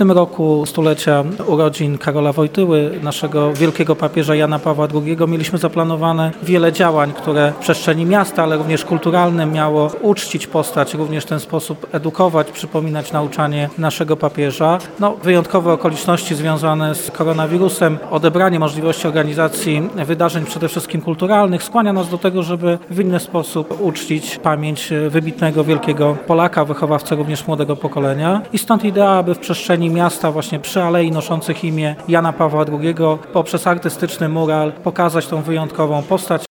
tym roku stulecia urodzin Karola Wojtyły, naszego wielkiego papieża Jana Pawła II, mieliśmy zaplanowane wiele działań, które w przestrzeni miasta, ale również kulturalnym miało uczcić postać, również w ten sposób edukować, przypominać nauczanie naszego papieża. Wyjątkowe okoliczności związane z koronawirusem, odebranie możliwości organizacji wydarzeń przede wszystkim kulturalnych skłania nas do tego, żeby w inny sposób uczcić pamięć wybitnego, wielkiego Polaka, wychowawcę również młodego pokolenia. I stąd idea, aby w przestrzeni miasta, właśnie przy alei noszących imię Jana Pawła II, poprzez artystyczny mural pokazać tą wyjątkową postać.